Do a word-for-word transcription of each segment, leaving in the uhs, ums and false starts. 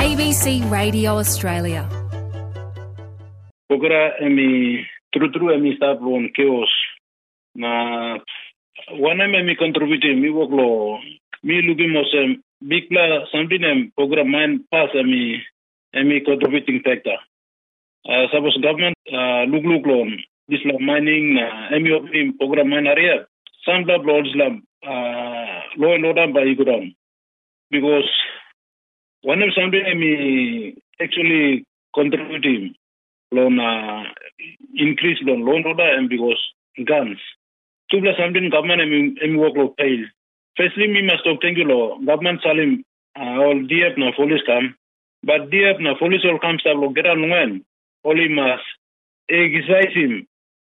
A B C Radio Australia. Pogra emi true-true emi start on chaos. Na one emi contribute mi work lo mi looking mosem big pla something em program mine pass emi emi contributing factor. Uh, suppose government uh, look look loan this la mining na emi opening program mine area. Some blah blah Islam uh, law and order by Igudam because one of something emi actually contributing loan uh, increase loan loan order and because guns. Two plus something government emi emi work lo pay. Firstly, me must talk thank you lo government salim uh, all D F na police come, but D F na police all comes up lo get on when only must exercise him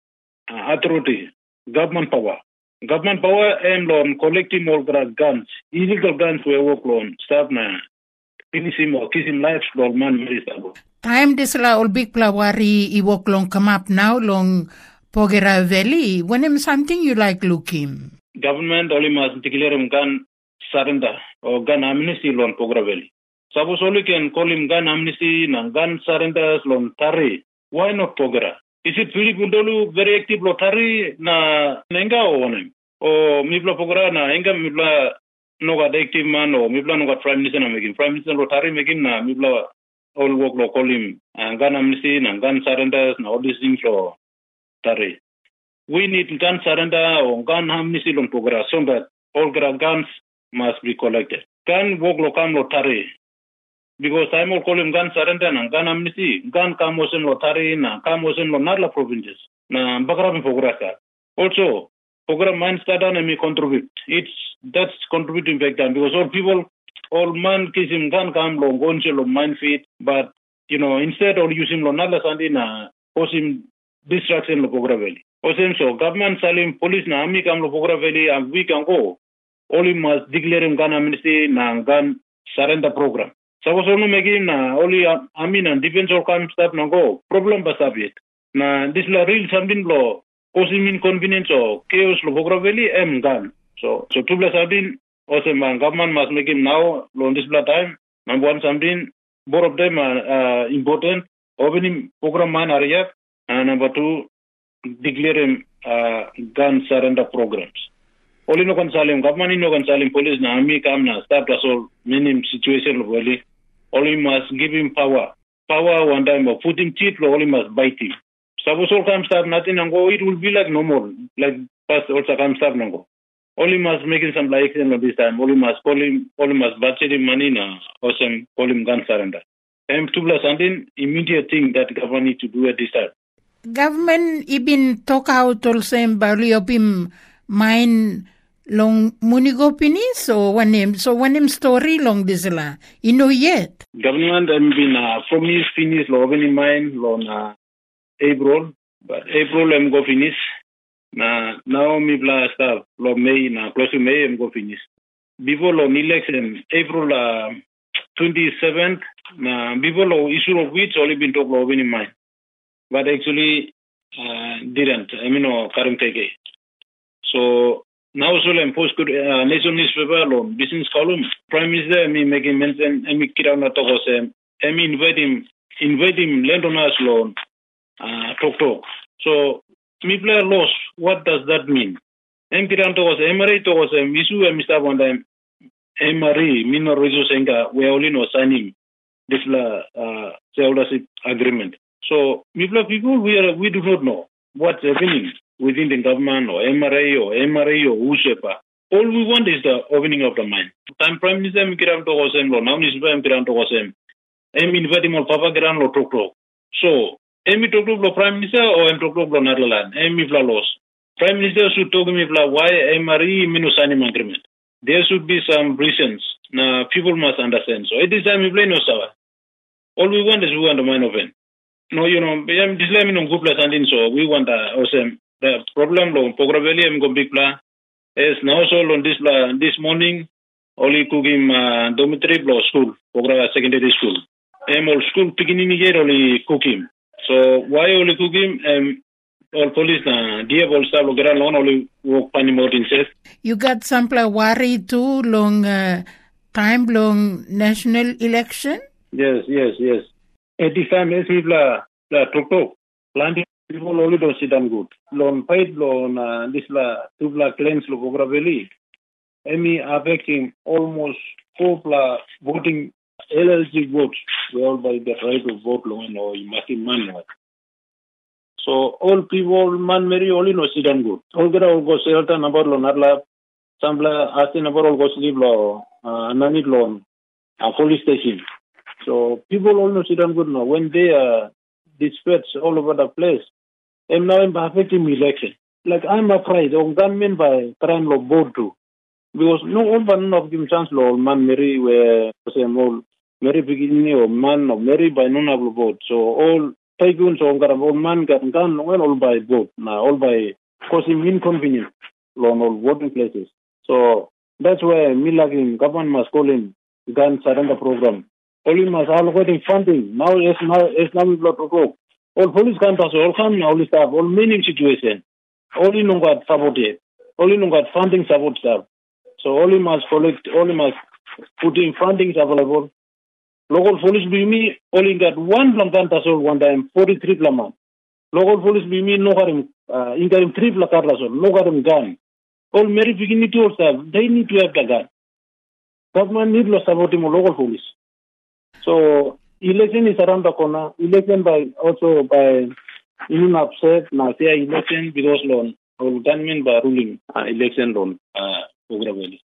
uh, authority government power. Government power and loan collecting all guns, illegal guns we work loan start na finishing or kissing lives loan man very stable. Time disla all big plawari I walk long come up now long Pogera Valley. When am something you like looking? Government only must declare him gun surrender or gun amnesty loan Pogera Valley. Suppose only can call him gun amnesty and gun surrenders loan Tari. Why not Pogera? Is it Philip Undolu very active lotari na nenga o onem? O mibla Pogera na enga mibla noga active man o mibla noga prime minister na making prime minister lotari making na mibla all work lo call him and gun amnesty and gun surrenders and all these things lo tari. We need gun surrender or gun amnesty lo Pogera so that all guns must be collected. Gun work lo kam lo tari. Because I'm all calling gun surrender and gun amnesty, gun kamosen lotari na kamosen lo narla provinces na bakarami Pogera. Also, Pogera mine start and me contribute. It's that's contributing factor because all people, all man kissing gun kam lo gonche lo mine feet, but you know instead of using lo narla sandi na causing distraction lo Pogera Valley. Also, so government salim police na army kam lo Pogera Valley and we can go. Only must declare him gun amnesty na gun surrender program. Suppose only making na only I mean and defense or come step na go problem basabit na this la real something law causing inconvenience or chaos lo Pogera Valley em gun so so two plus something also man government must make him now on this time number one something both of them are uh, important opening program man area and number two declare him uh, gun surrender programs. Only no consalim government no consalim police na army come na start to solve minimum situation lo Valley. Only must give him power. Power one time of put him cheat lo only must bite him. Suppose all come start nothing and go, it will be like no more. Like past also come start and go. Only must making some like this time. Only must call him only must budget him money na awesome call him gun surrender. And two plus something immediate thing that government need to do at this time. Government ibin talk out also baliopim mine long munigo pinis so one name so one name story long this la you know yet government and been uh, promise finish lo opening mine lo na April but April em go finish na now mi bla staff lo May na close to May em go finish before lo election April uh, twenty-seventh na before lo issue of which only been talk lo opening mine but actually uh, didn't I mean no current take so now, so I'm post uh, nation newspaper alone, business column. Prime Minister, me making mention, and me kira na talkose, and me invite him, invite him landowners loan, uh, talk talk. So, me play loss. What does that mean? And kira na talk ose, M R A talk ose, misu and Mister One time, M R A, minor resource enga, we only no signing this la uh, shareholdership agreement. So, me play people, we are, we do not know what's happening within the government or M R A or M R A or whoever. All we want is the opening of the mine. Time Prime Minister Mikiram to Hosem, now Nisba Mikiram to Hosem. I'm inviting all Papa Gran lo Tokro. So, Emi Tokro Prime Minister or M Tokro Netherlands, Emi Flalos. Prime Minister should talk me why M R A Minusanim agreement. There should be some reasons. Now, people must understand. So, at this time, we play no sour. All we want is we want the mine open. No, you know, I'm just letting them go plus and so we want the Hosem. The problem lo Pogera Valley am go big plan is now so on this uh, this morning only cooking uh, dormitory lo school Pogera secondary school. Am all school beginning here only cooking. So why only cooking? Um, all police na dia all staff lo gara long only work pani more insist. You got some worry too long uh, time long national election. Yes, yes, yes. At the time, as if la la Toktok, planting people only don't sit down good. Lon fight lon uh, this la tubla claims lo Bogra Valley. Emi affecting almost four la voting L L G votes. We all by the right to vote lo no imati man. So all people man Mary only no sit down good. All get all go selta number lo narla. Sambla asti number all go sleep lo uh, nanit lo a police station. So people all know sit down good now. When they are dispersed all over the place, and now I'm affecting election. Like I'm afraid of government by crime law board too. Because no one of them chance law man marry where same all marry beginning or man or marry by non of vote. So all tycoons or all man got gun when all by vote now all by causing inconvenience on all voting places. So that's why me like government must call in gun surrender program. Only must allocating funding. Now yes now Islamic law to go. All police counters all come now all staff, all many situation. Only no got supported. Only no got funding support staff. So only must collect only must put in funding available. Local police be me only got one plantas all one time, forty three plama. Local police be me no got him uh in got him three placardas all, no got him gun. All Mary beginning to staff, they need to have the gun. Government need to support him local police. So election is around the corner. Election by also by in upset now say election because loan or government by ruling uh, election loan uh Bogra Valley.